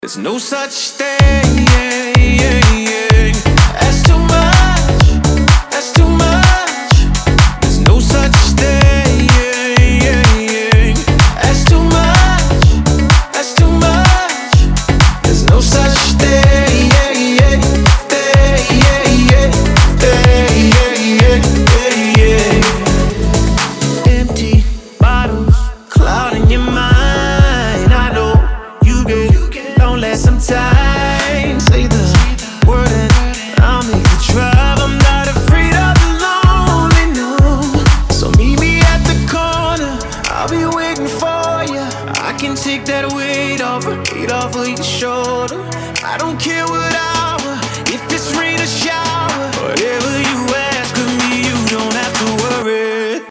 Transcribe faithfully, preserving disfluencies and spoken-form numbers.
There's no such thing as too much, that's too much. There's no such thing as too much, that's too much. There's no such thing. Empty bottles, clouding your mind. I know you get lonely sometimes. Say the word and I'll make you drive. I'm not afraid of the lonely, no. So meet me at the corner, I'll be waiting for you. I can take that weight off, weight off of your shoulder. I don't care what hour, if it's rain or shower.